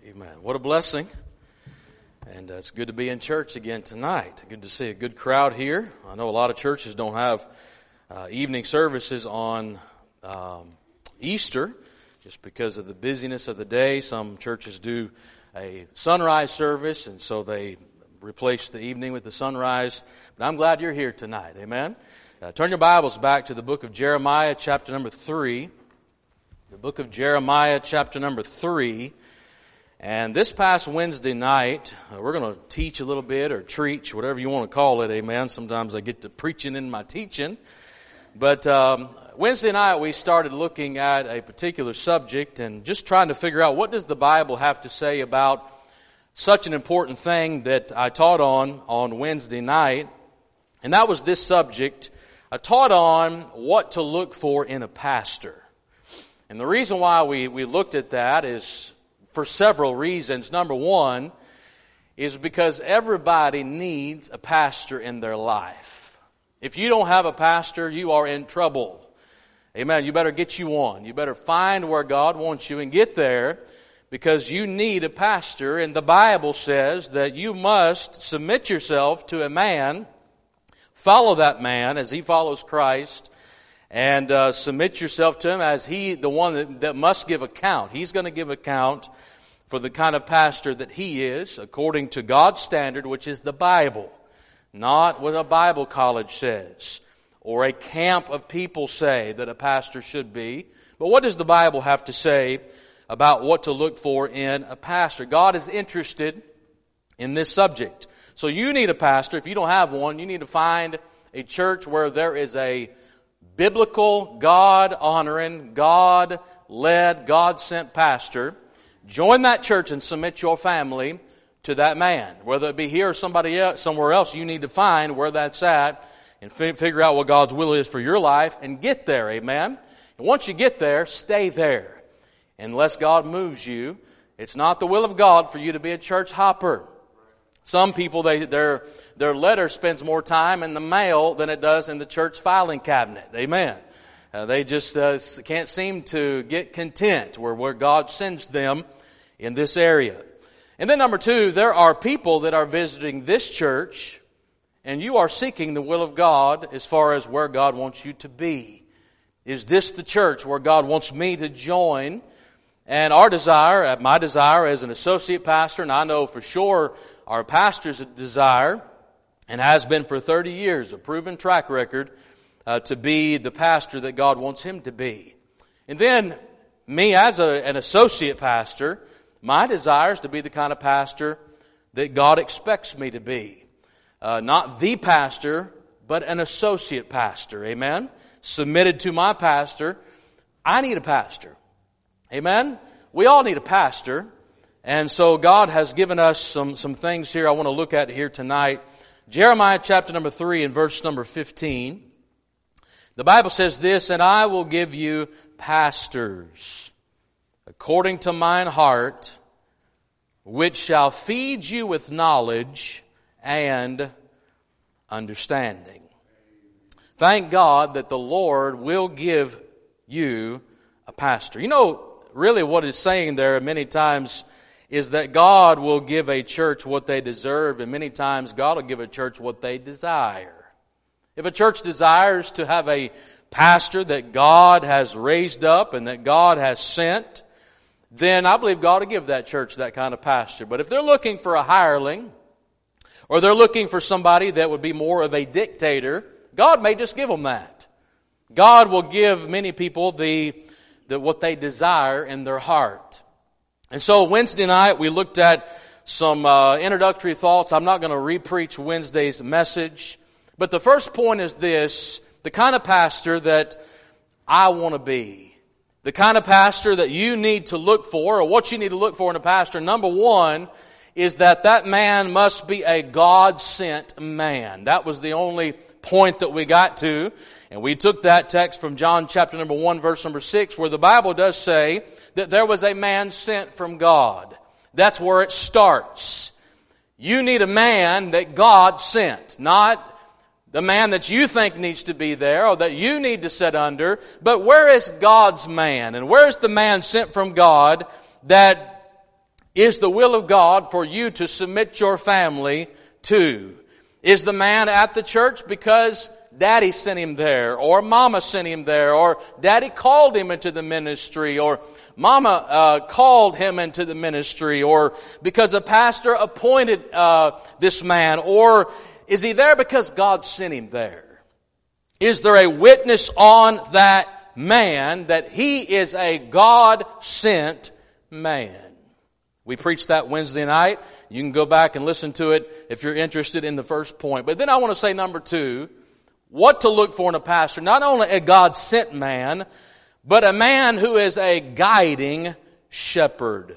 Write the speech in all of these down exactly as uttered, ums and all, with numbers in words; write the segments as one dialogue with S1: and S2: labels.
S1: Amen. What a blessing. And uh, it's good to be in church again tonight. Good to see a good crowd here. I know a lot of churches don't have uh, evening services on um, Easter just because of the busyness of the day. Some churches do a sunrise service, and so they replace the evening with the sunrise. But I'm glad you're here tonight. Amen. Uh, turn your Bibles back to the book of Jeremiah, chapter number three. The book of Jeremiah, chapter number three. And this past Wednesday night, uh, we're going to teach a little bit, or preach, whatever you want to call it, amen. Sometimes I get to preaching in my teaching. But um, Wednesday night we started looking at a particular subject and just trying to figure out what does the Bible have to say about such an important thing that I taught on on Wednesday night. And that was this subject. I taught on what to look for in a pastor. And the reason why we, we looked at that is for several reasons. Number one is because everybody needs a pastor in their life. If you don't have a pastor, you are in trouble. Amen. You better get you one. You better find where God wants you and get there, because you need a pastor. And the Bible says that you must submit yourself to a man, follow that man as he follows Christ, and uh, submit yourself to him as he, the one that, that must give account. He's going to give account for the kind of pastor that he is, according to God's standard, which is the Bible. Not what a Bible college says, or a camp of people say that a pastor should be. But what does the Bible have to say about what to look for in a pastor? God is interested in this subject. So you need a pastor. If you don't have one, you need to find a church where there is a biblical, God-honoring, God-led, God-sent pastor. Join that church and submit your family to that man. Whether it be here or somebody else, somewhere else, you need to find where that's at and f- figure out what God's will is for your life and get there, amen? And once you get there, stay there. Unless God moves you, it's not the will of God for you to be a church hopper. Some people, they, their, their letter spends more time in the mail than it does in the church filing cabinet. Amen. Uh, they just uh, can't seem to get content where, where God sends them in this area. And then number two, there are people that are visiting this church, and you are seeking the will of God as far as where God wants you to be. Is this the church where God wants me to join? And our desire, my desire as an associate pastor, and I know for sure our pastor's desire, and has been for thirty years, a proven track record, uh, to be the pastor that God wants him to be. And then, me as a, an associate pastor, my desire is to be the kind of pastor that God expects me to be. Uh, not the pastor, but an associate pastor. Amen? Submitted to my pastor. I need a pastor. Amen? We all need a pastor. And so God has given us some, some things here I want to look at here tonight. Jeremiah chapter number three and verse number fifteen. The Bible says this, "And I will give you pastors according to mine heart, which shall feed you with knowledge and understanding." Thank God that the Lord will give you a pastor. You know, really what it's saying there many times is that God will give a church what they deserve, and many times God will give a church what they desire. If a church desires to have a pastor that God has raised up and that God has sent, then I believe God will give that church that kind of pastor. But if they're looking for a hireling, or they're looking for somebody that would be more of a dictator, God may just give them that. God will give many people the, the what they desire in their heart. And so Wednesday night we looked at some uh, introductory thoughts. I'm not going to re-preach Wednesday's message. But the first point is this: the kind of pastor that I want to be. The kind of pastor that you need to look for, or what you need to look for in a pastor. Number one is that that man must be a God-sent man. That was the only point that we got to. And we took that text from John chapter number one, verse number six, where the Bible does say that there was a man sent from God. That's where it starts. You need a man that God sent, not the man that you think needs to be there or that you need to sit under, but where is God's man? And where is the man sent from God that is the will of God for you to submit your family to? Is the man at the church because daddy sent him there, or mama sent him there, or daddy called him into the ministry, or mama uh, called him into the ministry, or because a pastor appointed uh, this man, or is he there because God sent him there? Is there a witness on that man that he is a God-sent man? We preached that Wednesday night. You can go back and listen to it if you're interested in the first point. But then I want to say number two, what to look for in a pastor. Not only a God-sent man, but a man who is a guiding shepherd.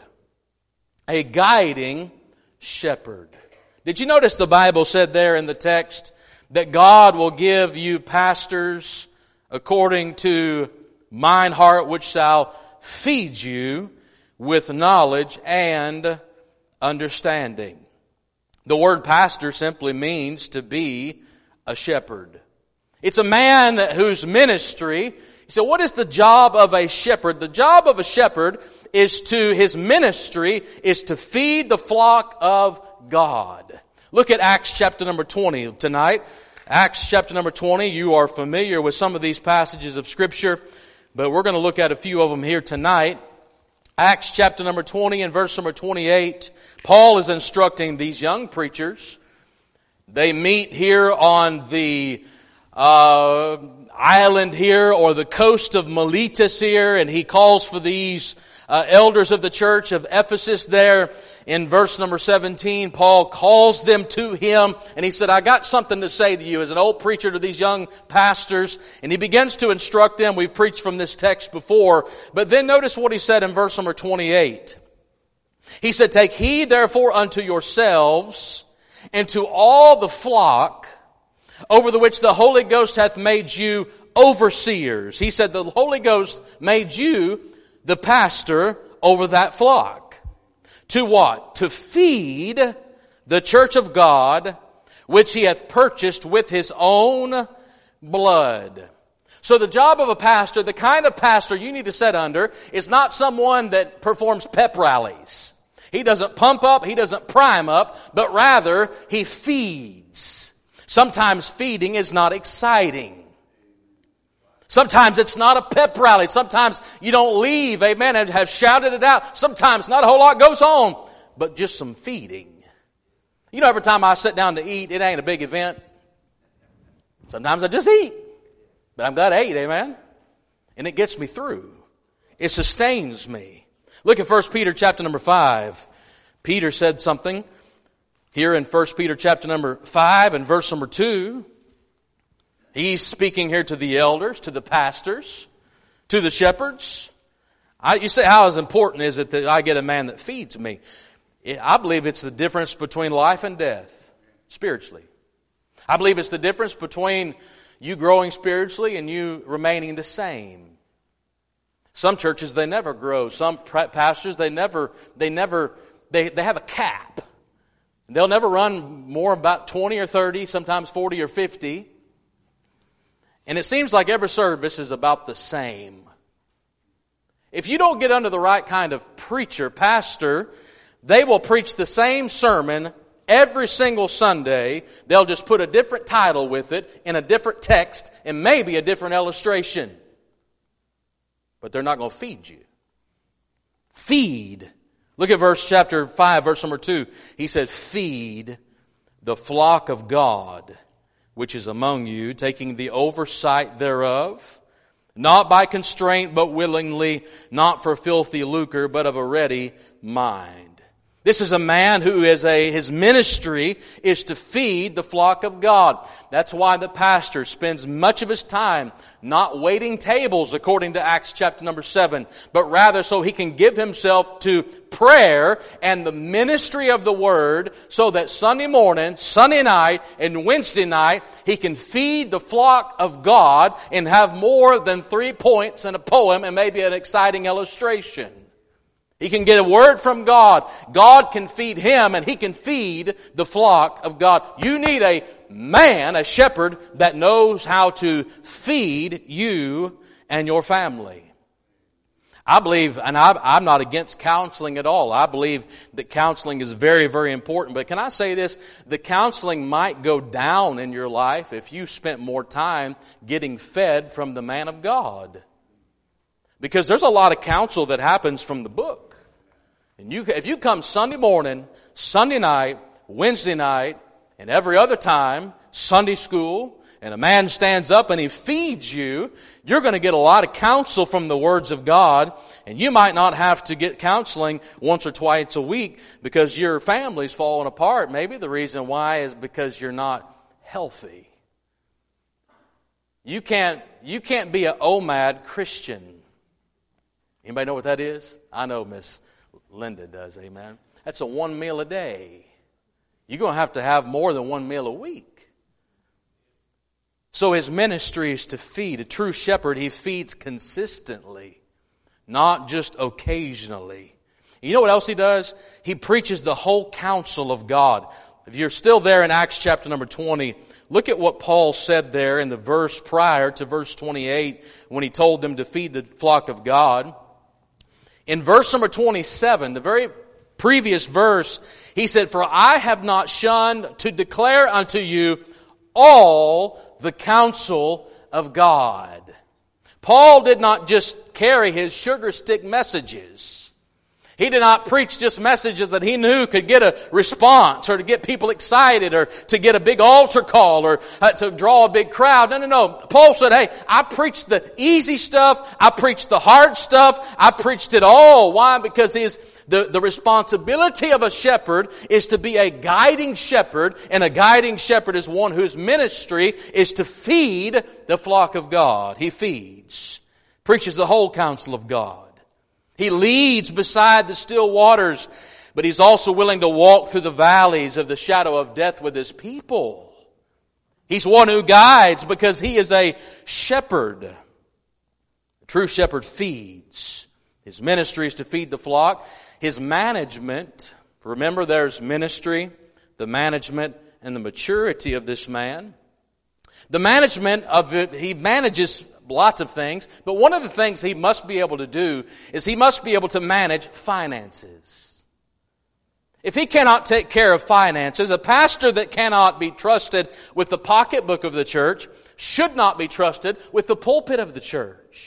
S1: A guiding shepherd. Did you notice the Bible said there in the text that God will give you pastors according to mine heart, which shall feed you with knowledge and understanding. The word pastor simply means to be a shepherd. It's a man whose ministry, you say, what is the job of a shepherd? The job of a shepherd is to, his ministry is to feed the flock of God. Look at Acts chapter number twenty tonight. Acts chapter number twenty, you are familiar with some of these passages of Scripture, but we're going to look at a few of them here tonight. Acts chapter number twenty and verse number twenty-eight, Paul is instructing these young preachers. They meet here on the uh, island here, or the coast of Miletus here, and he calls for these uh, elders of the church of Ephesus there. In verse number seventeen, Paul calls them to him, and he said, I got something to say to you as an old preacher to these young pastors. And he begins to instruct them. We've preached from this text before. But then notice what he said in verse number twenty-eight. He said, take heed therefore unto yourselves and to all the flock over the which the Holy Ghost hath made you overseers. He said the Holy Ghost made you the pastor over that flock. To what? To feed the church of God, which he hath purchased with his own blood. So the job of a pastor, the kind of pastor you need to sit under, is not someone that performs pep rallies. He doesn't pump up, he doesn't prime up, but rather he feeds. Sometimes feeding is not exciting. Sometimes it's not a pep rally. Sometimes you don't leave, amen, and have shouted it out. Sometimes not a whole lot goes on, but just some feeding. You know, every time I sit down to eat, it ain't a big event. Sometimes I just eat. But I'm glad I ate, amen. And it gets me through. It sustains me. Look at First Peter chapter number five. Peter said something here in First Peter chapter number five and verse number two. He's speaking here to the elders, to the pastors, to the shepherds. I, you say, how is important is it that I get a man that feeds me? I believe it's the difference between life and death, spiritually. I believe it's the difference between you growing spiritually and you remaining the same. Some churches, they never grow. Some pastors, they never, they never, they, they have a cap. They'll never run more about twenty or thirty, sometimes forty or fifty. And it seems like every service is about the same. If you don't get under the right kind of preacher, pastor, they will preach the same sermon every single Sunday. They'll just put a different title with it in a different text and maybe a different illustration. But they're not going to feed you. Feed. Look at verse chapter five, verse number two. He said, feed the flock of God, which is among you, taking the oversight thereof, not by constraint, but willingly, not for filthy lucre, but of a ready mind. This is a man who is a, his ministry is to feed the flock of God. That's why the pastor spends much of his time not waiting tables according to Acts chapter number seven, but rather so he can give himself to prayer and the ministry of the Word so that Sunday morning, Sunday night, and Wednesday night, he can feed the flock of God and have more than three points in a poem and maybe an exciting illustration. He can get a word from God. God can feed him and he can feed the flock of God. You need a man, a shepherd, that knows how to feed you and your family. I believe, and I, I'm not against counseling at all. I believe that counseling is very, very important. But can I say this? The counseling might go down in your life if you spent more time getting fed from the man of God. Because there's a lot of counsel that happens from the book. And you, if you come Sunday morning, Sunday night, Wednesday night, and every other time, Sunday school, and a man stands up and he feeds you, you're going to get a lot of counsel from the words of God, and you might not have to get counseling once or twice a week because your family's falling apart. Maybe the reason why is because you're not healthy. You can't, you can't be an O M A D Christian. Anybody know what that is? I know Miss Linda does, amen. That's a one meal a day. You're going to have to have more than one meal a week. So his ministry is to feed. A true shepherd, he feeds consistently, not just occasionally. You know what else he does? He preaches the whole counsel of God. If you're still there in Acts chapter number twenty, look at what Paul said there in the verse prior to verse twenty-eight when he told them to feed the flock of God. In verse number twenty-seven, the very previous verse, he said, "For I have not shunned to declare unto you all the counsel of God." Paul did not just carry his sugar stick messages. He did not preach just messages that he knew could get a response or to get people excited or to get a big altar call or uh, to draw a big crowd. No, no, no. Paul said, hey, I preached the easy stuff. I preached the hard stuff. I preached it all. Why? Because his The, the responsibility of a shepherd is to be a guiding shepherd, and a guiding shepherd is one whose ministry is to feed the flock of God. He feeds, preaches the whole counsel of God. He leads beside the still waters, but he's also willing to walk through the valleys of the shadow of death with his people. He's one who guides because he is a shepherd. A true shepherd feeds. His ministry is to feed the flock. His management, remember there's ministry, the management, and the maturity of this man. The management of it, he manages lots of things, but one of the things he must be able to do is he must be able to manage finances. If he cannot take care of finances, a pastor that cannot be trusted with the pocketbook of the church should not be trusted with the pulpit of the church.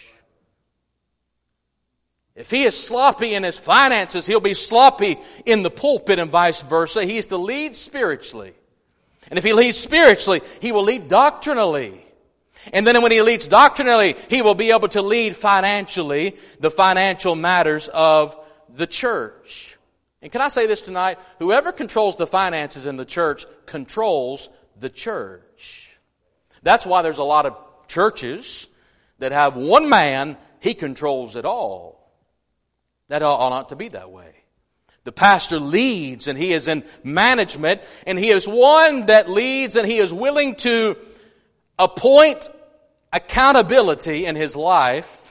S1: If he is sloppy in his finances, he'll be sloppy in the pulpit and vice versa. He is to lead spiritually. And if he leads spiritually, he will lead doctrinally. And then when he leads doctrinally, he will be able to lead financially the financial matters of the church. And can I say this tonight? Whoever controls the finances in the church controls the church. That's why there's a lot of churches that have one man, he controls it all. That ought not to be that way. The pastor leads and he is in management, and he is one that leads and he is willing to appoint accountability in his life,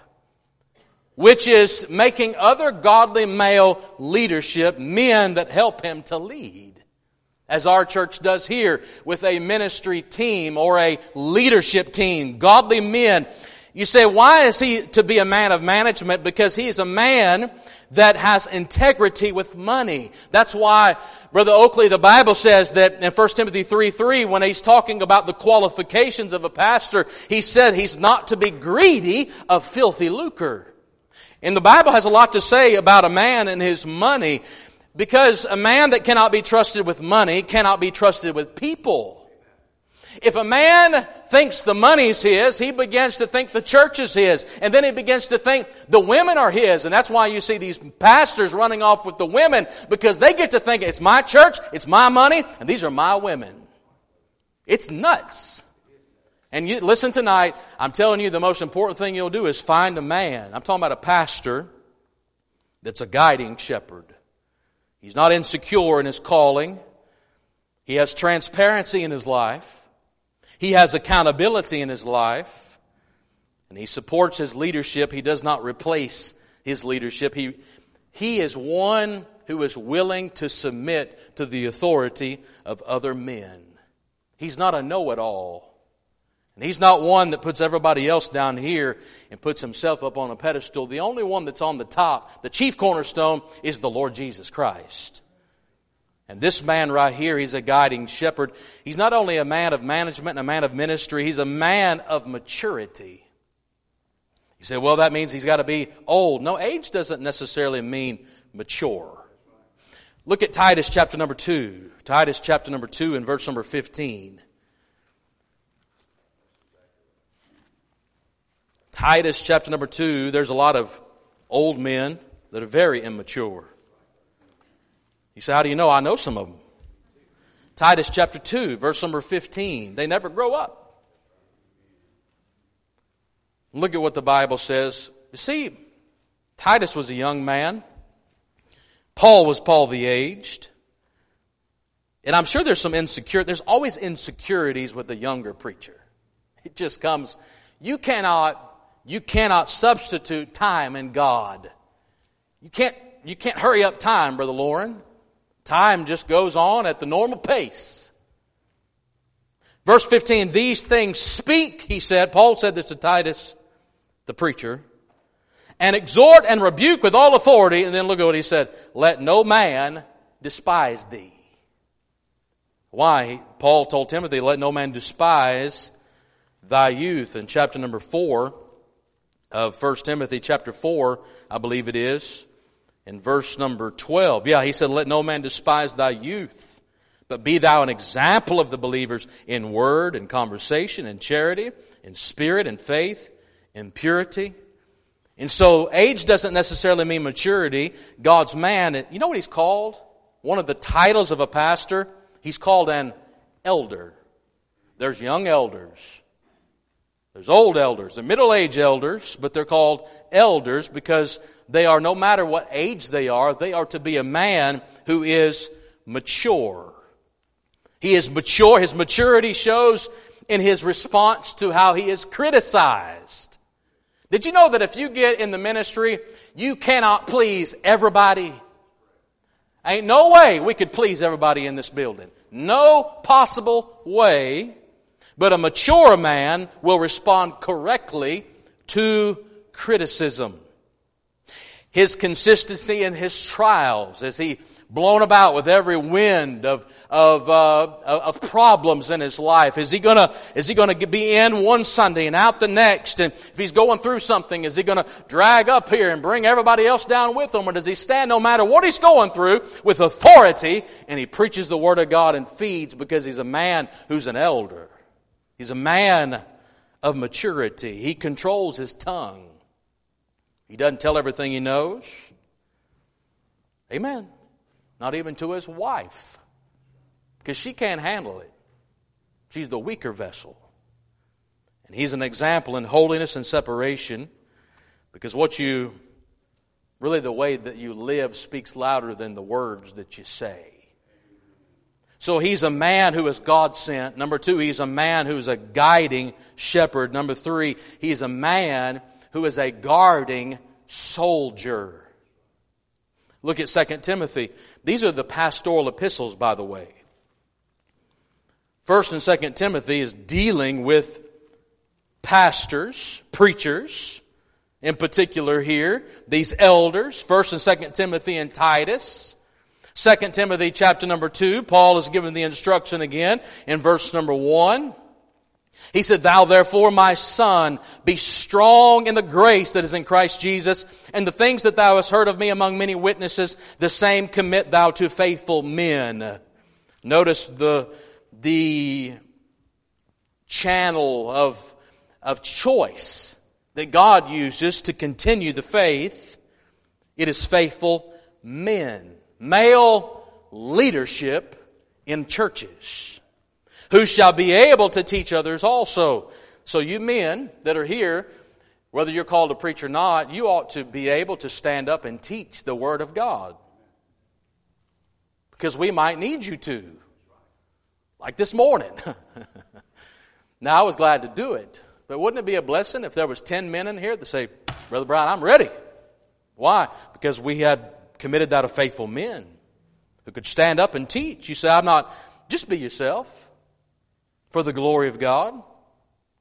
S1: which is making other godly male leadership men that help him to lead. As our church does here with a ministry team or a leadership team, godly men. You say, why is he to be a man of management? Because he is a man that has integrity with money. That's why, Brother Oakley, the Bible says that in First Timothy three three, when he's talking about the qualifications of a pastor, he said he's not to be greedy of filthy lucre. And the Bible has a lot to say about a man and his money, because a man that cannot be trusted with money cannot be trusted with people. If a man thinks the money's his, he begins to think the church is his. And then he begins to think the women are his. And that's why you see these pastors running off with the women, because they get to think it's my church, it's my money, and these are my women. It's nuts. And you listen tonight, I'm telling you the most important thing you'll do is find a man. I'm talking about a pastor that's a guiding shepherd. He's not insecure in his calling. He has transparency in his life. He has accountability in his life, and he supports his leadership. He does not replace his leadership. He, he is one who is willing to submit to the authority of other men. He's not a know-it-all. And He's not one that puts everybody else down here and puts Himself up on a pedestal. The only one that's on the top, the chief cornerstone, is the Lord Jesus Christ. And this man right here, he's a guiding shepherd. He's not only a man of management and a man of ministry, he's a man of maturity. You say, well, that means he's got to be old. No, age doesn't necessarily mean mature. Look at Titus chapter number two. Titus chapter number two and verse number fifteen. Titus chapter number two, there's a lot of old men that are very immature. You say, how do you know? I know some of them. Titus chapter two, verse number fifteen. They never grow up. Look at what the Bible says. You see, Titus was a young man. Paul was Paul the aged. And I'm sure there's some insecurity. There's always insecurities with the younger preacher. It just comes. You cannot, you cannot substitute time in God. You can't, you can't hurry up time, Brother Lauren. Time just goes on at the normal pace. Verse fifteen, these things speak, he said. Paul said this to Titus, the preacher. And exhort and rebuke with all authority. And then look at what he said. Let no man despise thee. Why? Paul told Timothy, let no man despise thy youth. In chapter number four of First Timothy chapter four, I believe it is. In verse number twelve, yeah, he said, let no man despise thy youth, but be thou an example of the believers in word and conversation and charity, in spirit and faith, in purity. And so age doesn't necessarily mean maturity. God's man, you know what he's called? One of the titles of a pastor, he's called an elder. There's young elders. There's old elders and middle-aged elders, but they're called elders because they are, no matter what age they are, they are to be a man who is mature. He is mature. His maturity shows in his response to how he is criticized. Did you know that if you get in the ministry, you cannot please everybody? Ain't no way we could please everybody in this building. No possible way. But a mature man will respond correctly to criticism. His consistency in his trials, as he blown about with every wind of of uh, of problems in his life, is he gonna is he gonna be in one Sunday and out the next? And if he's going through something, is he gonna drag up here and bring everybody else down with him, or does he stand no matter what he's going through with authority and he preaches the Word of God and feeds because he's a man who's an elder? He's a man of maturity. He controls his tongue. He doesn't tell everything he knows. Amen. Not even to his wife. Because she can't handle it. She's the weaker vessel. And he's an example in holiness and separation. Because what you, really the way that you live speaks louder than the words that you say. So he's a man who is God sent. Number two, he's a man who is a guiding shepherd. Number three, he's a man who is a guarding soldier. Look at Second Timothy. These are the pastoral epistles, by the way. First and Second Timothy is dealing with pastors, preachers, in particular here, these elders. First and Second Timothy and Titus. Second Timothy chapter number two, Paul is given the instruction again in verse number one. He said, Thou therefore, my son, be strong in the grace that is in Christ Jesus, and the things that thou hast heard of me among many witnesses, the same commit thou to faithful men. Notice the, the channel of, of choice that God uses to continue the faith. It is faithful men. Male leadership in churches, who shall be able to teach others also. So you men that are here, whether you're called to preach or not, you ought to be able to stand up and teach the Word of God. Because we might need you to. Like this morning. Now, I was glad to do it. But wouldn't it be a blessing if there was ten men in here that say, Brother Brian, I'm ready. Why? Because we had committed that of faithful men who could stand up and teach. You say, I'm not, just be yourself for the glory of God.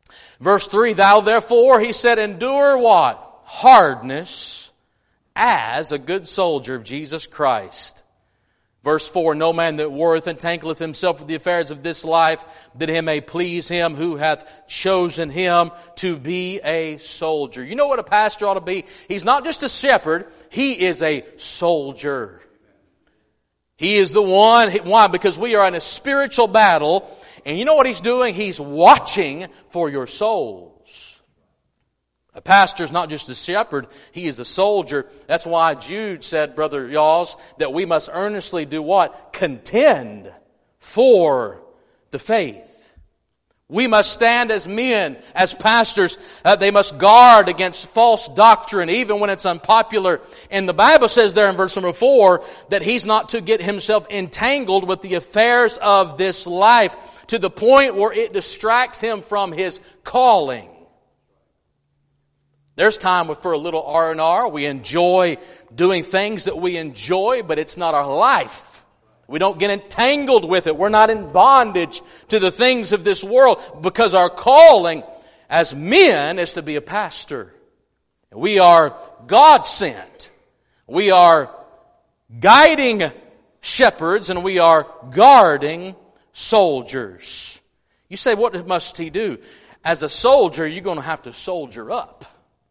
S1: Verse three, thou therefore, he said, endure what? Hardness as a good soldier of Jesus Christ. Verse four, no man that warreth entangleth himself with the affairs of this life, that he may please him who hath chosen him to be a soldier. You know what a pastor ought to be? He's not just a shepherd, he is a soldier. He is the one. Why? Because we are in a spiritual battle, and you know what he's doing? He's watching for your souls. A pastor is not just a shepherd, he is a soldier. That's why Jude said, Brother Yaws, that we must earnestly do what? Contend for the faith. We must stand as men, as pastors. Uh, they must guard against false doctrine, even when it's unpopular. And the Bible says there in verse number four that he's not to get himself entangled with the affairs of this life to the point where it distracts him from his calling. There's time for a little R and R. We enjoy doing things that we enjoy, but it's not our life. We don't get entangled with it. We're not in bondage to the things of this world, because our calling as men is to be a pastor. We are God-sent. We are guiding shepherds, and we are guarding soldiers. You say, what must he do? As a soldier, you're going to have to soldier up.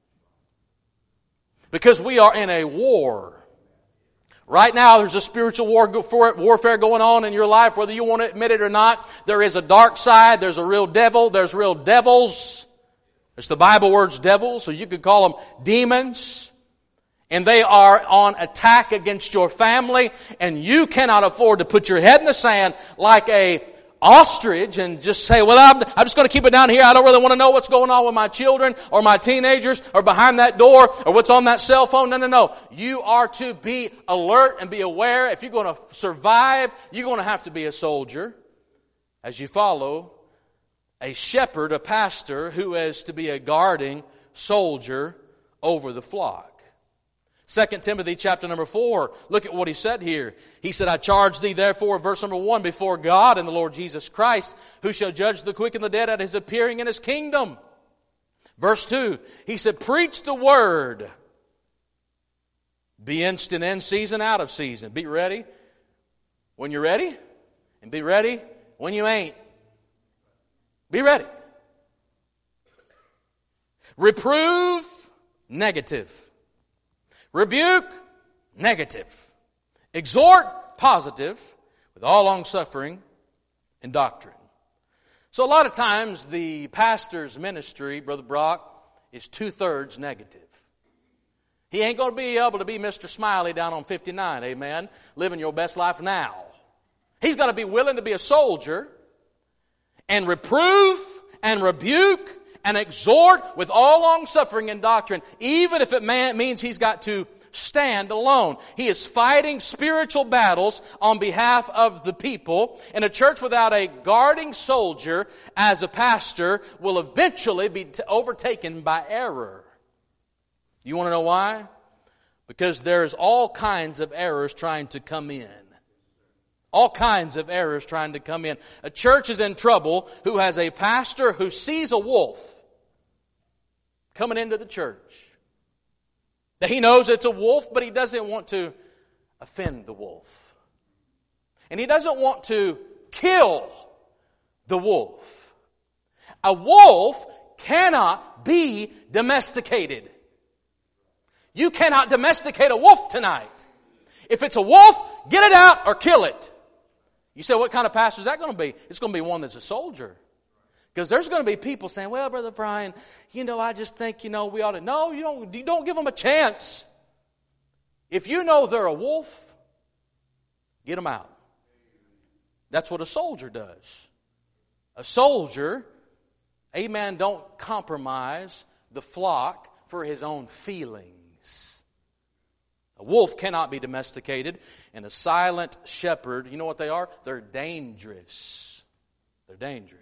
S1: Because we are in a war. Right now, there's a spiritual war, warfare going on in your life, whether you want to admit it or not. There is a dark side. There's a real devil. There's real devils. It's the Bible words devils, so you could call them demons. And they are on attack against your family, and you cannot afford to put your head in the sand like a ostrich and just say, well, I'm, I'm just going to keep it down here. I don't really want to know what's going on with my children or my teenagers or behind that door or what's on that cell phone. No, no, no. You are to be alert and be aware. If you're going to survive, you're going to have to be a soldier as you follow a shepherd, a pastor who is to be a guarding soldier over the flock. Second Timothy chapter number four, look at what he said here. He said, I charge thee therefore, verse number one, before God and the Lord Jesus Christ, who shall judge the quick and the dead at his appearing in his kingdom. Verse two, he said, preach the word. Be instant in season, out of season. Be ready when you're ready, and be ready when you ain't. Be ready. Reprove, negative. Rebuke, negative. Exhort, positive, with all long-suffering and doctrine. So a lot of times the pastor's ministry, Brother Brock, is two-thirds negative. He ain't going to be able to be Mister Smiley down on fifty-nine, amen, living your best life now. He's got to be willing to be a soldier and reprove and rebuke and exhort with all long-suffering and doctrine, even if it man, means he's got to stand alone. He is fighting spiritual battles on behalf of the people. And a church without a guarding soldier as a pastor will eventually be t- overtaken by error. You want to know why? Because there's all kinds of errors trying to come in. All kinds of errors trying to come in. A church is in trouble who has a pastor who sees a wolf coming into the church. That he knows it's a wolf, but he doesn't want to offend the wolf. And he doesn't want to kill the wolf. A wolf cannot be domesticated. You cannot domesticate a wolf tonight. If it's a wolf, get it out or kill it. You say, what kind of pastor is that going to be? It's going to be one that's a soldier. Because there's going to be people saying, well, Brother Brian, you know, I just think, you know, we ought to. No, you don't, you don't give them a chance. If you know they're a wolf, get them out. That's what a soldier does. A soldier, amen, don't compromise the flock for his own feelings. A wolf cannot be domesticated, and a silent shepherd, you know what they are? They're dangerous. They're dangerous.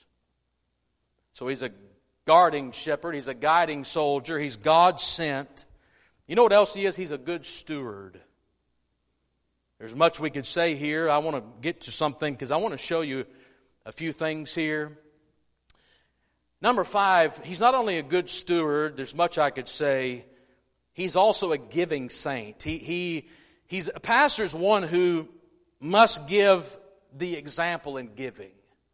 S1: So he's a guarding shepherd. He's a guiding soldier. He's God sent. You know what else he is? He's a good steward. There's much we could say here. I want to get to something because I want to show you a few things here. Number five, he's not only a good steward, there's much I could say, he's also a giving saint. He, he, he's a pastor's one who must give the example in giving.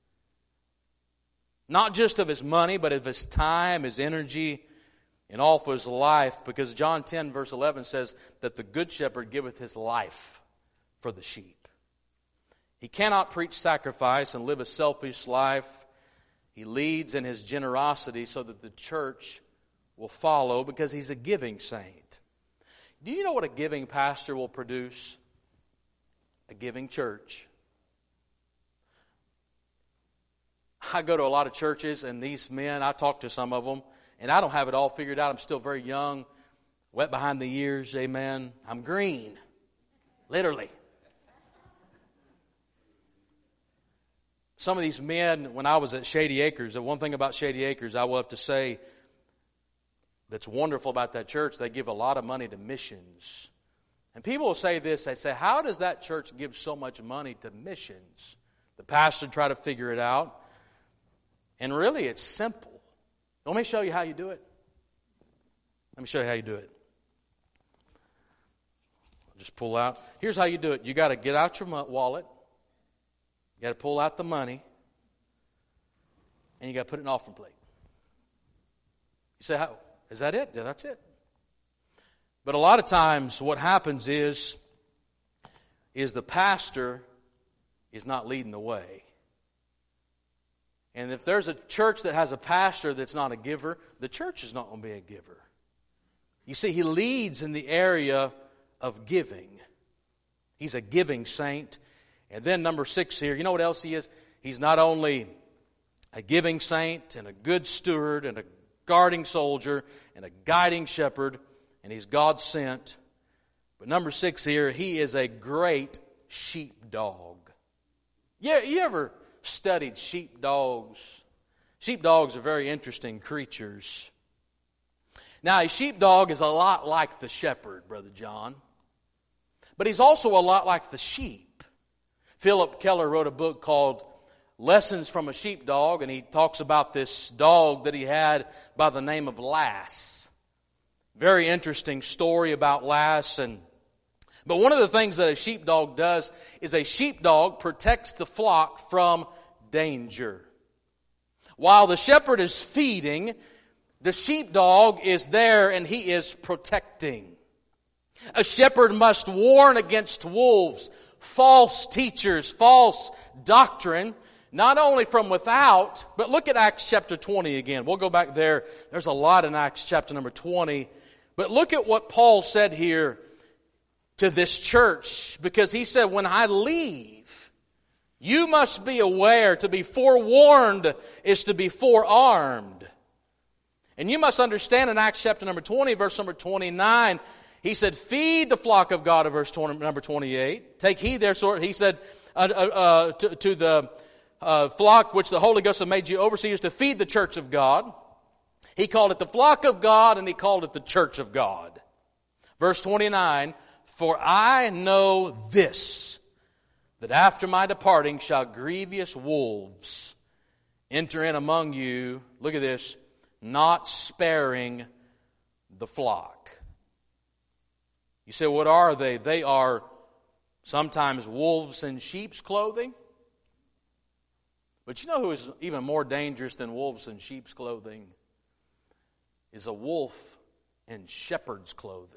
S1: Not just of his money, but of his time, his energy, and all for his life. Because John ten verse eleven says that the good shepherd giveth his life for the sheep. He cannot preach sacrifice and live a selfish life. He leads in his generosity so that the church will follow because he's a giving saint. Do you know what a giving pastor will produce? A giving church. I go to a lot of churches, and these men, I talk to some of them, and I don't have it all figured out. I'm still very young, wet behind the ears, amen. I'm green, literally. Some of these men, when I was at Shady Acres, the one thing about Shady Acres I will have to say that's wonderful about that church, they give a lot of money to missions. And people will say this, they say, how does that church give so much money to missions? The pastor tried to figure it out. And really, it's simple. Let me show you how you do it. Let me show you how you do it. Just pull out. Here's how you do it. You got to get out your wallet. You got to pull out the money. And you got to put it in an offering plate. You say, how, is that it? Yeah, that's it. But a lot of times what happens is, is the pastor is not leading the way. And if there's a church that has a pastor that's not a giver, the church is not going to be a giver. You see, he leads in the area of giving. He's a giving saint. And then number six here, you know what else he is? He's not only a giving saint and a good steward and a guarding soldier and a guiding shepherd, and he's God sent. But number six here, he is a great sheepdog. Yeah, you ever studied sheepdogs? Sheepdogs are very interesting creatures. Now, a sheepdog is a lot like the shepherd, Brother John. But he's also a lot like the sheep. Philip Keller wrote a book called Lessons from a Sheepdog, and he talks about this dog that he had by the name of Lass. Very interesting story about Lass. And but one of the things that a sheepdog does is a sheepdog protects the flock from danger. While the shepherd is feeding, the sheepdog is there and he is protecting. A shepherd must warn against wolves, false teachers, false doctrine, not only from without, but look at Acts chapter twenty again. We'll go back there. There's a lot in Acts chapter number twenty. But look at what Paul said here to this church, because he said, when I leave, you must be aware. To be forewarned is to be forearmed. And you must understand in Acts chapter number twenty, verse number twenty-nine, he said, feed the flock of God, in verse twenty, number twenty-eight. Take heed therefore, he said, uh, uh, uh, to, to the uh, flock which the Holy Ghost has made you overseers, to feed the church of God. He called it the flock of God, and he called it the church of God. Verse twenty-nine, for I know this, that after my departing shall grievous wolves enter in among you, look at this, not sparing the flock. You say, what are they? They are sometimes wolves in sheep's clothing. But you know who is even more dangerous than wolves in sheep's clothing? Is a wolf in shepherd's clothing.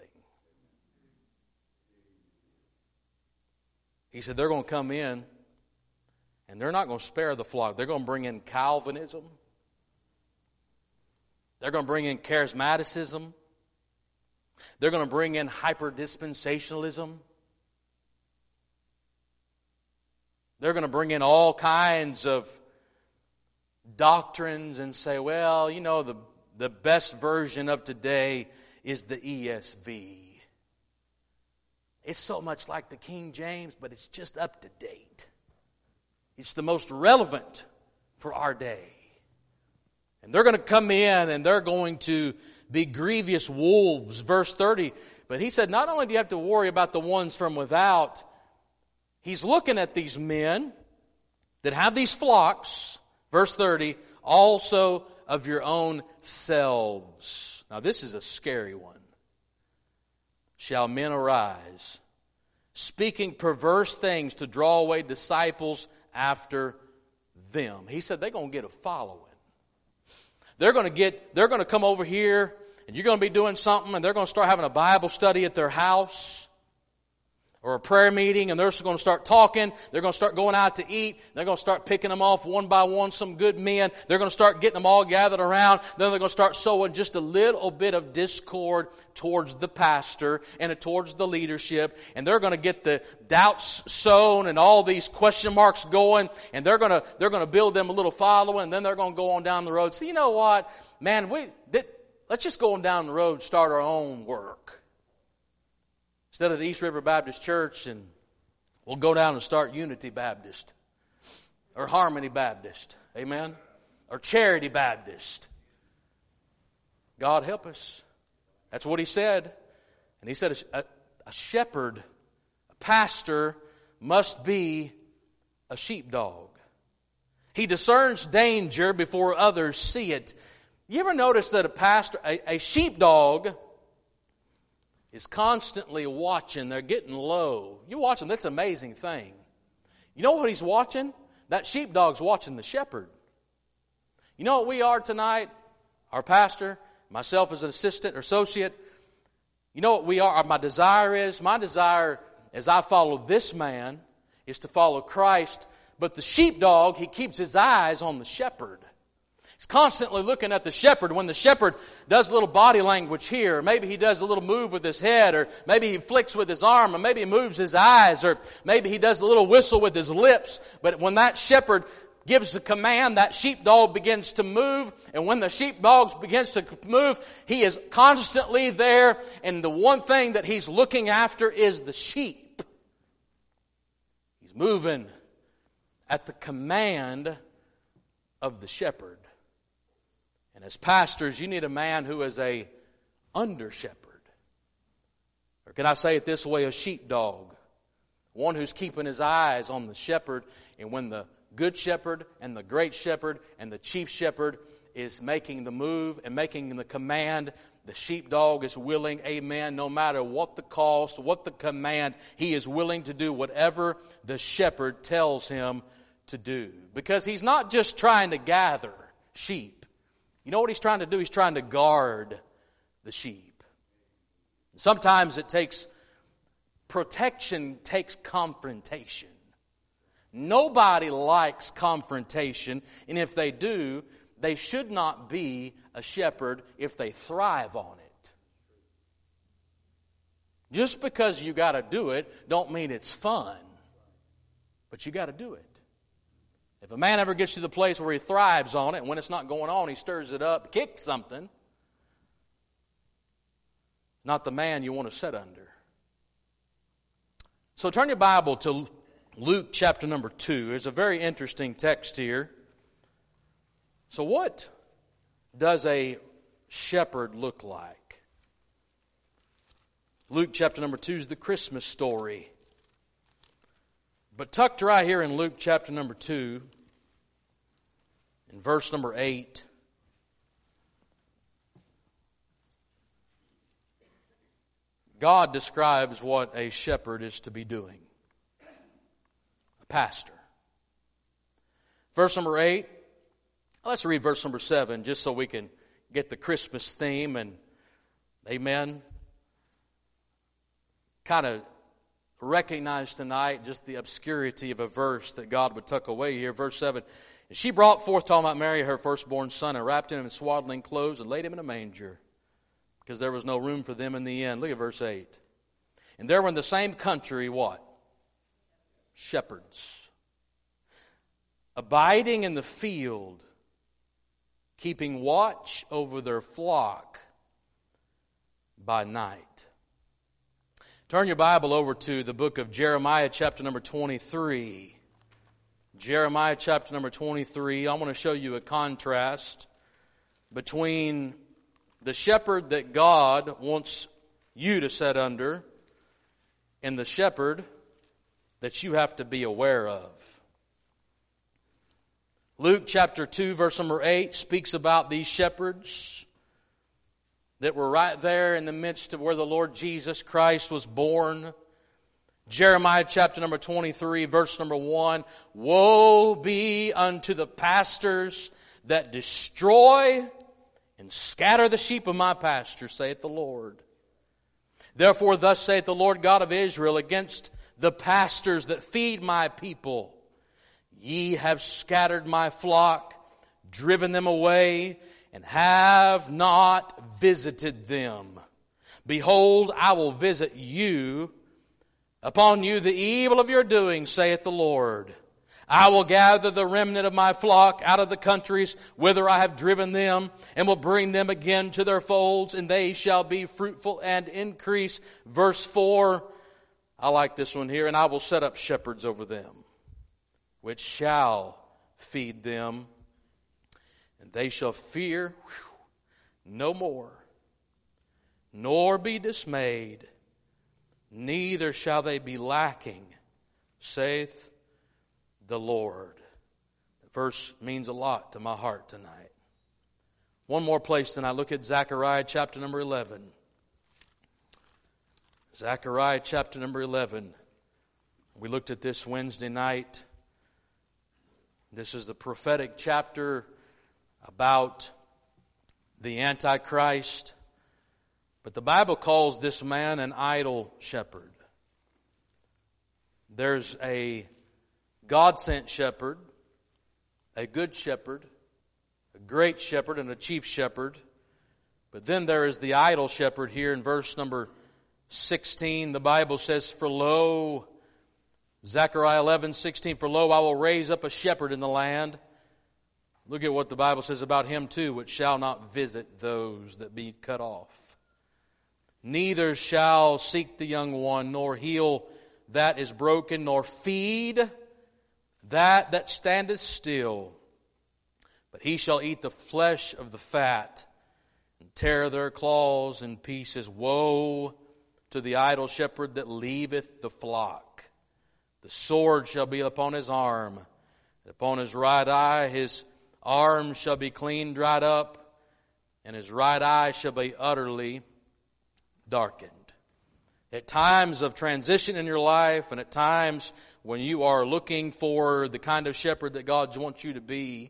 S1: He said they're going to come in and they're not going to spare the flock. They're going to bring in Calvinism. They're going to bring in charismaticism. They're going to bring in hyper-dispensationalism. They're going to bring in all kinds of doctrines and say, well, you know, the, the best version of today is the E S V. It's so much like the King James, but it's just up to date. It's the most relevant for our day. And they're going to come in and they're going to be grievous wolves. Verse thirty. But he said, not only do you have to worry about the ones from without, he's looking at these men that have these flocks. Verse thirty. Also of your own selves. Now this is a scary one. Shall men arise, speaking perverse things to draw away disciples after them. He said they're going to get a following. They're going to get, they're going to come over here and you're going to be doing something and they're going to start having a Bible study at their house or a prayer meeting, and they're going to start talking. They're going to start going out to eat. They're going to start picking them off one by one, some good men. They're going to start getting them all gathered around. Then they're going to start sowing just a little bit of discord towards the pastor and towards the leadership. And they're going to get the doubts sown and all these question marks going. And they're going to they're going to build them a little following. And then they're going to go on down the road. So you know what, man, we th- let's just go on down the road and start our own work. Instead of the East River Baptist Church, and we'll go down and start Unity Baptist or Harmony Baptist, amen, or Charity Baptist. God help us. That's what He said. And He said a, a shepherd, a pastor, must be a sheepdog. He discerns danger before others see it. You ever notice that a pastor, a, a sheepdog, is constantly watching? They're getting low. You watch them, that's an amazing thing. You know what he's watching? That sheepdog's watching the shepherd. You know what we are tonight? Our pastor, myself as an assistant or associate. You know what we are? My desire is, my desire as I follow this man is to follow Christ. But the sheepdog, he keeps his eyes on the shepherd. He's constantly looking at the shepherd. When the shepherd does a little body language here, maybe he does a little move with his head, or maybe he flicks with his arm, or maybe he moves his eyes, or maybe he does a little whistle with his lips. But when that shepherd gives the command, that sheepdog begins to move. And when the sheepdog begins to move, he is constantly there. And the one thing that he's looking after is the sheep. He's moving at the command of the shepherd. And as pastors, you need a man who is a under shepherd. Or can I say it this way, a sheepdog. One who's keeping his eyes on the shepherd. And when the good shepherd and the great shepherd and the chief shepherd is making the move and making the command, the sheepdog is willing, amen, no matter what the cost, what the command, he is willing to do whatever the shepherd tells him to do. Because he's not just trying to gather sheep. You know what he's trying to do? He's trying to guard the sheep. Sometimes it takes, protection takes confrontation. Nobody likes confrontation, and if they do, they should not be a shepherd if they thrive on it. Just because you got to do it don't mean it's fun, but you got to do it. If a man ever gets to the place where he thrives on it, and when it's not going on, he stirs it up, kicks something, not the man you want to sit under. So turn your Bible to Luke chapter number two. There's a very interesting text here. So what does a shepherd look like? Luke chapter number two is the Christmas story. But tucked right here in Luke chapter number two, in verse number eight, God describes what a shepherd is to be doing. A pastor. Verse number eight, let's read verse number seven just so we can get the Christmas theme and, amen, kind of recognize tonight just the obscurity of a verse that God would tuck away here. Verse seven, and she brought forth, talking about Mary, her firstborn son, and wrapped him in swaddling clothes and laid him in a manger, because there was no room for them in the inn. Look at verse eight. And there were in the same country what? Shepherds, abiding in the field, keeping watch over their flock by night. Turn your Bible over to the book of Jeremiah, chapter number twenty-three. Jeremiah, chapter number twenty-three. I want to show you a contrast between the shepherd that God wants you to set under and the shepherd that you have to be aware of. Luke chapter two, verse number eight, speaks about these shepherds that were right there in the midst of where the Lord Jesus Christ was born. Jeremiah chapter number twenty-three, verse number one, woe be unto the pastors that destroy and scatter the sheep of my pasture, saith the Lord. Therefore thus saith the Lord God of Israel against the pastors that feed my people. Ye have scattered my flock, driven them away, and have not visited them. Behold, I will visit you, upon you the evil of your doing, saith the Lord. I will gather the remnant of my flock out of the countries whither I have driven them, and will bring them again to their folds, and they shall be fruitful and increase. Verse four, I like this one here. And I will set up shepherds over them, which shall feed them, and they shall fear whew, no more, nor be dismayed, neither shall they be lacking, saith the Lord. The verse means a lot to my heart tonight. One more place, then I look at Zechariah chapter number eleven. Zechariah chapter number eleven. We looked at this Wednesday night. This is the prophetic chapter about the Antichrist. But the Bible calls this man an idol shepherd. There's a God-sent shepherd, a good shepherd, a great shepherd, and a chief shepherd. But then there is the idol shepherd here in verse number sixteen. The Bible says, for lo, Zechariah eleven sixteen, for lo, I will raise up a shepherd in the land. Look at what the Bible says about him too, which shall not visit those that be cut off. Neither shall seek the young one, nor heal that is broken, nor feed that that standeth still. But he shall eat the flesh of the fat, and tear their claws in pieces. Woe to the idle shepherd that leaveth the flock. The sword shall be upon his arm, and upon his right eye his arm shall be clean dried up, and his right eye shall be utterly darkened. At times of transition in your life, and at times when you are looking for the kind of shepherd that God wants you to be,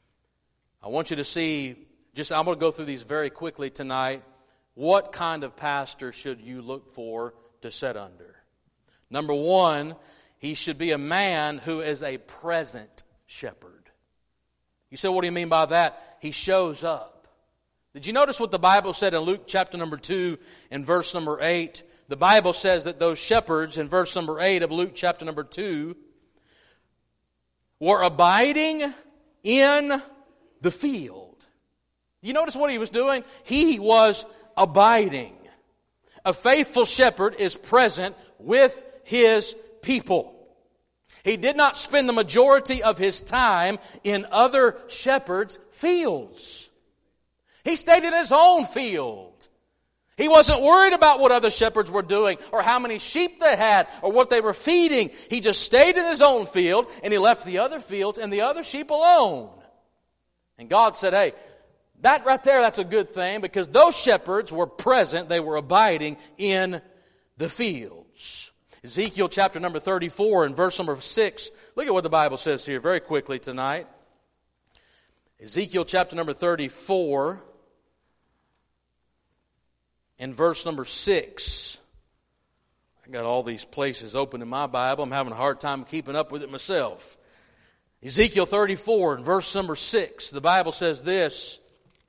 S1: I want you to see, just I'm going to go through these very quickly tonight. What kind of pastor should you look for to sit under? Number one, he should be a man who is a present shepherd. You say, what do you mean by that? He shows up. Did you notice what the Bible said in Luke chapter number two and verse number eight? The Bible says that those shepherds in verse number eight of Luke chapter number two were abiding in the field. You notice what he was doing? He was abiding. A faithful shepherd is present with his people. He did not spend the majority of his time in other shepherds' fields. He stayed in his own field. He wasn't worried about what other shepherds were doing or how many sheep they had or what they were feeding. He just stayed in his own field, and he left the other fields and the other sheep alone. And God said, hey, that right there, that's a good thing, because those shepherds were present. They were abiding in the fields. Ezekiel chapter number thirty-four and verse number six. Look at what the Bible says here very quickly tonight. Ezekiel chapter number thirty-four and verse number six. I got all these places open in my Bible. I'm having a hard time keeping up with it myself. Ezekiel thirty-four and verse number six. The Bible says this.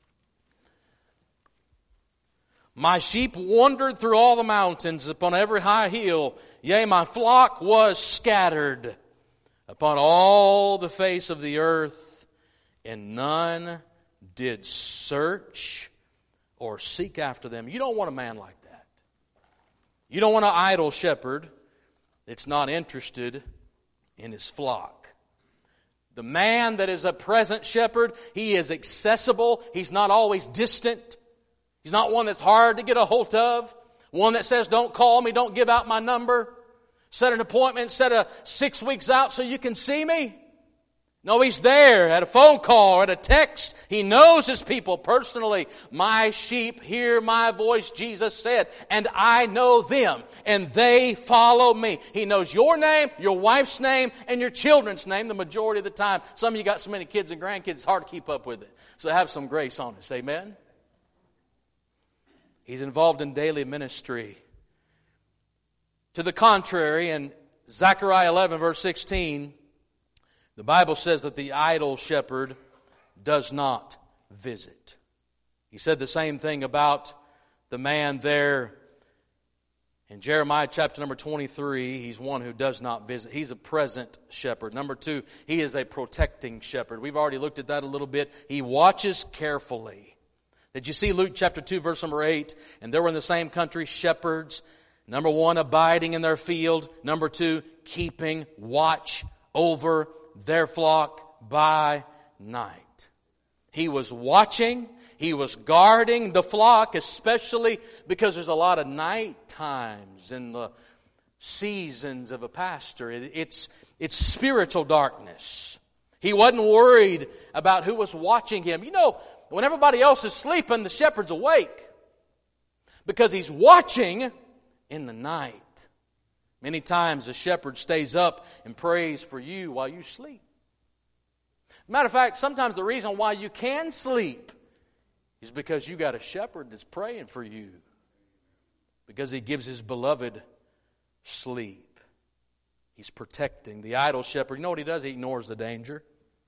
S1: My sheep wandered through all the mountains upon every high hill. Yea, my flock was scattered upon all the face of the earth, and none did search or seek after them. You don't want a man like that. You don't want an idle shepherd that's not interested in his flock. The man that is a present shepherd, he is accessible. He's not always distant. He's not one that's hard to get a hold of. One that says, don't call me, don't give out my number. Set an appointment, set a six weeks out so you can see me. No, He's there at a phone call or at a text. He knows His people personally. My sheep hear my voice, Jesus said, and I know them, and they follow me. He knows your name, your wife's name, and your children's name the majority of the time. Some of you got so many kids and grandkids, it's hard to keep up with it. So have some grace on us. Amen? He's involved in daily ministry. To the contrary, in Zechariah eleven, verse sixteen, the Bible says that the idle shepherd does not visit. He said the same thing about the man there in Jeremiah chapter number twenty-three. He's one who does not visit. He's a present shepherd. Number two, he is a protecting shepherd. We've already looked at that a little bit. He watches carefully. Did you see Luke chapter two, verse number eight? And there were in the same country shepherds. Number one, abiding in their field. Number two, keeping watch over their flock by night. He was watching, he was guarding the flock, especially because there's a lot of night times in the seasons of a pastor. It's, it's spiritual darkness. He wasn't worried about who was watching him. You know, when everybody else is sleeping, the shepherd's awake because he's watching in the night. Many times a shepherd stays up and prays for you while you sleep. Matter of fact, sometimes the reason why you can sleep is because you got a shepherd that's praying for you. Because he gives his beloved sleep. He's protecting. The idle shepherd, you know what he does? He ignores the danger.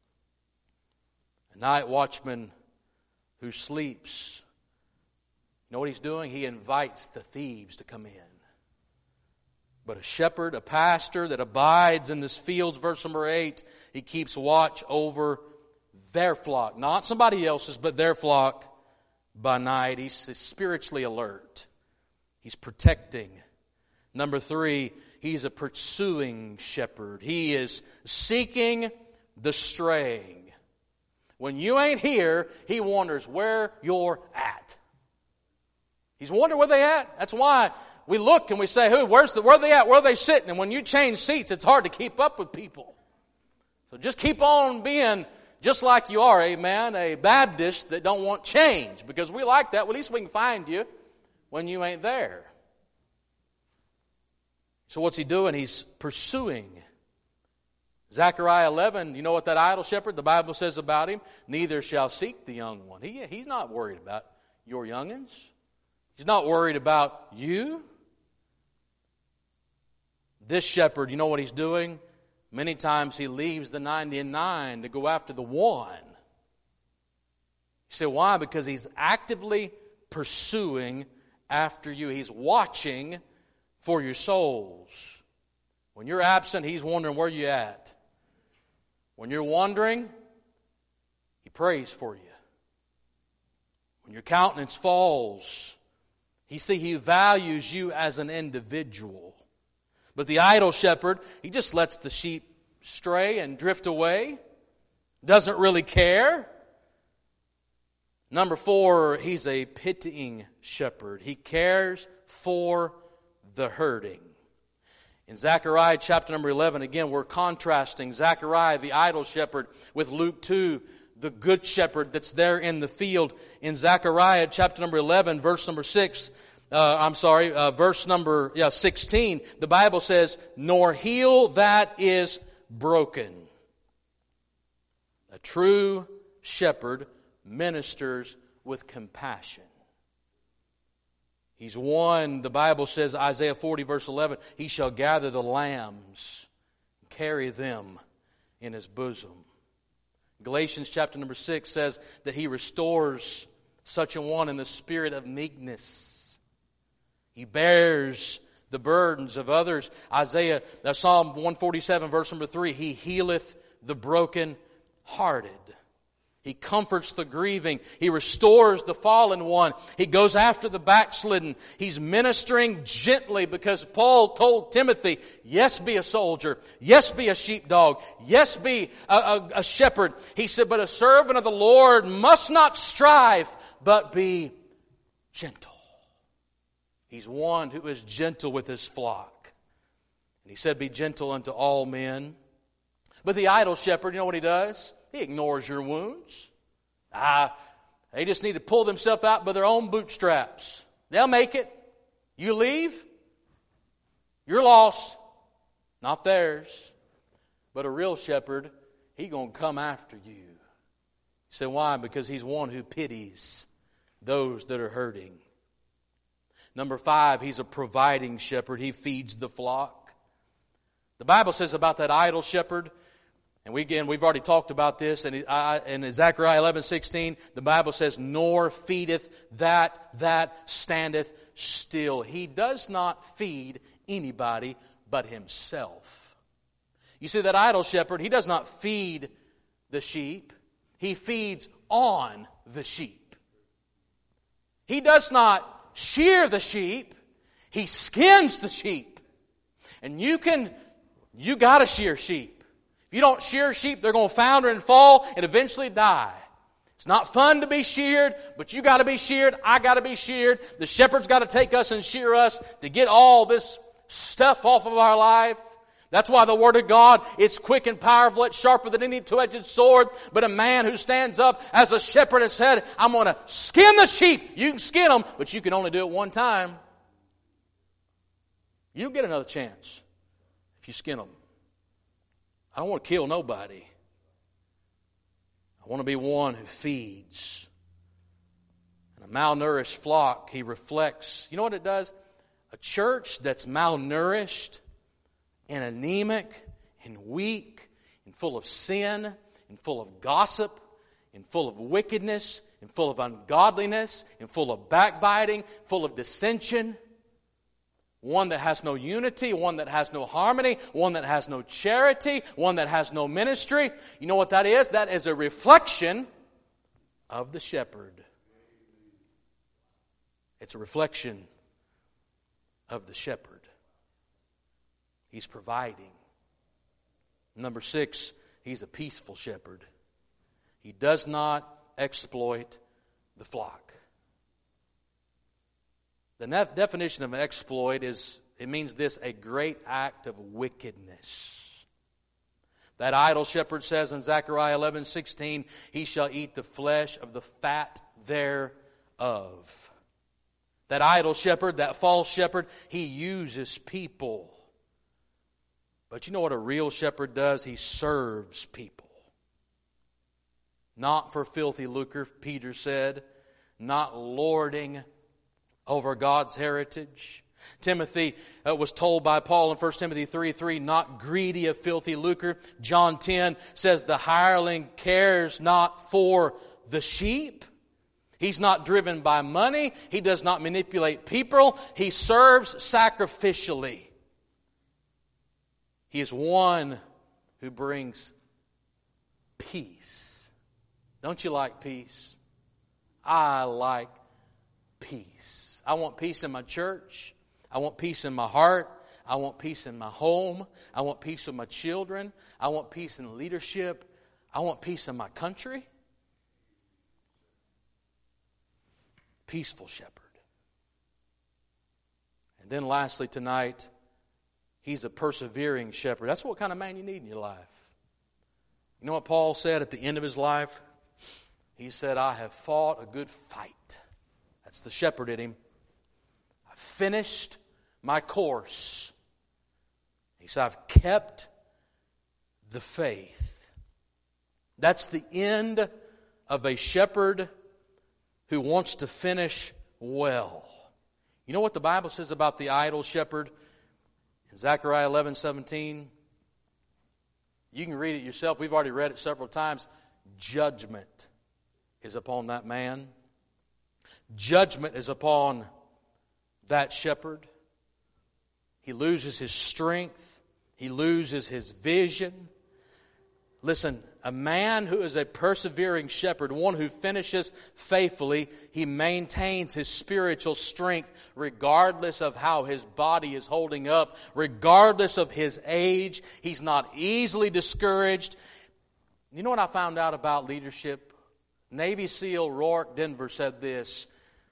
S1: A night watchman who sleeps, you know what he's doing? He invites the thieves to come in. But a shepherd, a pastor that abides in this fields, verse number eight, he keeps watch over their flock. Not somebody else's, but their flock by night. He's spiritually alert. He's protecting. Number three, he's a pursuing shepherd. He is seeking the straying. When you ain't here, he wonders where you're at. He's wondering where they at. That's why we look and we say, "Who? Where's the? Where are they at? Where are they sitting?" And when you change seats, it's hard to keep up with people. So just keep on being just like you are, amen, a Baptist that don't want change. Because we like that. Well, at least we can find you when you ain't there. So what's he doing? He's pursuing. Zechariah eleven, you know what that idle shepherd, the Bible says about him? Neither shall seek the young one. He, he's not worried about your youngins. He's not worried about you. This shepherd, you know what he's doing? Many times he leaves the ninety-nine to go after the one. You say, why? Because he's actively pursuing after you. He's watching for your souls. When you're absent, he's wondering where you're at. When you're wandering, he prays for you. When your countenance falls, he see he values you as an individual. But the idle shepherd, he just lets the sheep stray and drift away. Doesn't really care. Number four, he's a pitying shepherd. He cares for the hurting. In Zechariah chapter number eleven, again, we're contrasting Zechariah, the idle shepherd, with Luke two, the good shepherd that's there in the field. In Zechariah chapter number eleven, verse number six, uh, I'm sorry, uh, verse number yeah, sixteen, the Bible says, "Nor heel that is broken." A true shepherd ministers with compassion. He's one, the Bible says, Isaiah forty verse eleven, he shall gather the lambs and carry them in his bosom. Galatians chapter number six says that he restores such a one in the spirit of meekness. He bears the burdens of others. Isaiah, uh, Psalm one forty-seven verse number three, he healeth the broken-hearted. He comforts the grieving. He restores the fallen one. He goes after the backslidden. He's ministering gently because Paul told Timothy, yes, be a soldier. Yes, be a sheepdog. Yes, be a, a, a shepherd. He said, but a servant of the Lord must not strive, but be gentle. He's one who is gentle with his flock. And he said, be gentle unto all men. But the idle shepherd, you know what he does? He ignores your wounds. Ah, they just need to pull themselves out by their own bootstraps. They'll make it. You leave, you're lost, not theirs. But a real shepherd, he's going to come after you. You say, why? Because he's one who pities those that are hurting. Number five, he's a providing shepherd. He feeds the flock. The Bible says about that idle shepherd, and we, again, we've already talked about this, and in Zechariah eleven sixteen, the Bible says, nor feedeth that that standeth still. He does not feed anybody but himself. You see, that idle shepherd, he does not feed the sheep. He feeds on the sheep. He does not shear the sheep. He skins the sheep. And you can, you got to shear sheep. If you don't shear sheep, they're going to founder and fall and eventually die. It's not fun to be sheared, but you got to be sheared. I got to be sheared. The shepherd's got to take us and shear us to get all this stuff off of our life. That's why the Word of God, it's quick and powerful. It's sharper than any two-edged sword. But a man who stands up as a shepherd has said, I'm going to skin the sheep. You can skin them, but you can only do it one time. You don't get another chance if you skin them. I don't want to kill nobody. I want to be one who feeds. And a malnourished flock, he reflects. You know what it does? A church that's malnourished and anemic and weak and full of sin and full of gossip and full of wickedness and full of ungodliness and full of backbiting, full of dissension. One that has no unity, one that has no harmony, one that has no charity, one that has no ministry. You know what that is? That is a reflection of the shepherd. It's a reflection of the shepherd. He's providing. Number six, he's a peaceful shepherd. He does not exploit the flock. The definition of an exploit is, it means this, a great act of wickedness. That idle shepherd says in Zechariah eleven sixteen, he shall eat the flesh of the fat thereof. That idle shepherd, that false shepherd, he uses people. But you know what a real shepherd does? He serves people. Not for filthy lucre, Peter said. Not lording over God's heritage. Timothy uh, was told by Paul in First Timothy three three, not greedy of filthy lucre. John ten says the hireling cares not for the sheep. He's not driven by money. He does not manipulate people. He serves sacrificially. He is one who brings peace. Don't you like peace? I like peace. I want peace in my church. I want peace in my heart. I want peace in my home. I want peace with my children. I want peace in leadership. I want peace in my country. Peaceful shepherd. And then lastly tonight, he's a persevering shepherd. That's what kind of man you need in your life. You know what Paul said at the end of his life? He said, I have fought a good fight. That's the shepherd in him. I've finished my course. He said, I've kept the faith. That's the end of a shepherd who wants to finish well. You know what the Bible says about the idle shepherd? In Zechariah eleven seventeen, you can read it yourself. We've already read it several times. Judgment is upon that man. Judgment is upon that shepherd. He loses his strength. He loses his vision. Listen, a man who is a persevering shepherd, one who finishes faithfully, he maintains his spiritual strength regardless of how his body is holding up, regardless of his age. He's not easily discouraged. You know what I found out about leadership? Navy SEAL Rourke Denver said this.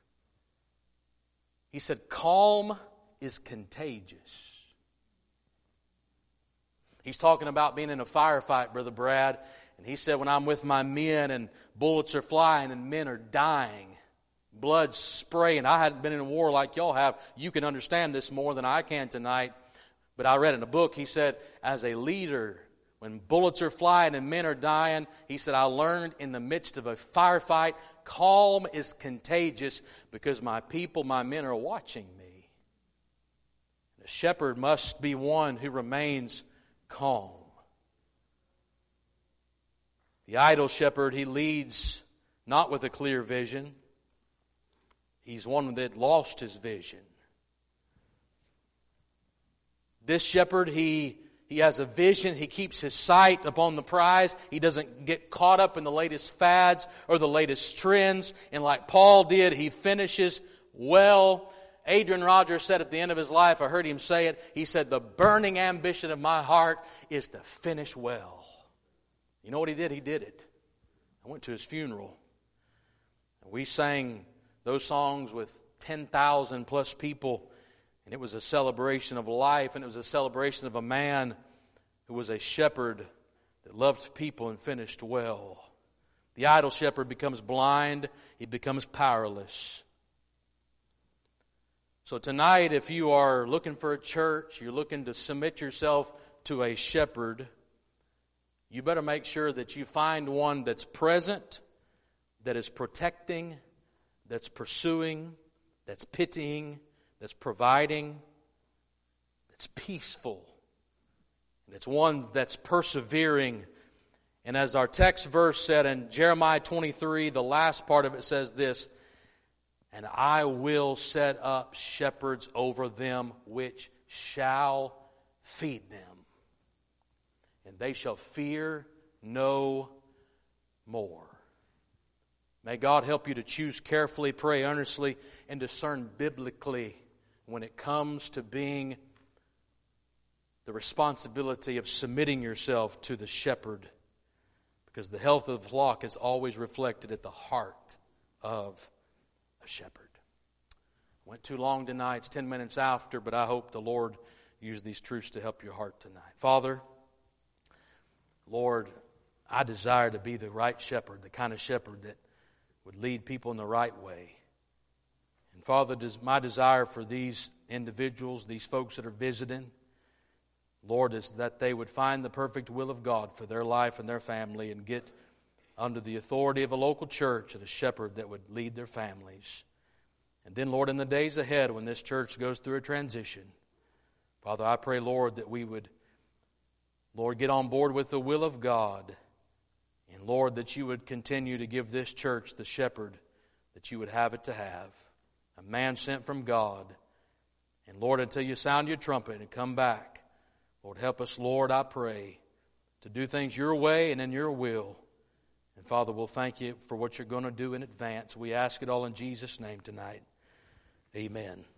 S1: He said, calm is contagious. He's talking about being in a firefight, Brother Brad. And he said, when I'm with my men and bullets are flying and men are dying, blood's spraying. I hadn't been in a war like y'all have. You can understand this more than I can tonight. But I read in a book, he said, as a leader, when bullets are flying and men are dying, he said, I learned in the midst of a firefight, calm is contagious because my people, my men are watching me. The shepherd must be one who remains calm. The idle shepherd, he leads not with a clear vision. He's one that lost his vision. This shepherd, he, he has a vision. He keeps his sight upon the prize. He doesn't get caught up in the latest fads or the latest trends. And like Paul did, he finishes well. Adrian Rogers said at the end of his life, I heard him say it, he said, the burning ambition of my heart is to finish well. You know what he did? He did it. I went to his funeral. We sang those songs with ten thousand plus people. And it was a celebration of life, and it was a celebration of a man who was a shepherd that loved people and finished well. The idle shepherd becomes blind. He becomes powerless. So tonight, if you are looking for a church, you're looking to submit yourself to a shepherd, you better make sure that you find one that's present, that is protecting, that's pursuing, that's pitying, that's providing, that's peaceful, that's one that's persevering. And as our text verse said in Jeremiah twenty-three, the last part of it says this, and I will set up shepherds over them which shall feed them, and they shall fear no more. May God help you to choose carefully, pray earnestly, and discern biblically when it comes to being the responsibility of submitting yourself to the shepherd, because the health of the flock is always reflected at the heart of a shepherd. Went too long tonight. It's ten minutes after, but I hope the Lord used these truths to help your heart tonight. Father, Lord, I desire to be the right shepherd, the kind of shepherd that would lead people in the right way. And Father, my desire for these individuals, these folks that are visiting, Lord, is that they would find the perfect will of God for their life and their family and get under the authority of a local church and a shepherd that would lead their families. And then, Lord, in the days ahead when this church goes through a transition, Father, I pray, Lord, that we would, Lord, get on board with the will of God. And Lord, that you would continue to give this church the shepherd that you would have it to have. A man sent from God. And Lord, until you sound your trumpet and come back, Lord, help us, Lord, I pray, to do things your way and in your will. And Father, we'll thank you for what you're going to do in advance. We ask it all in Jesus' name tonight. Amen.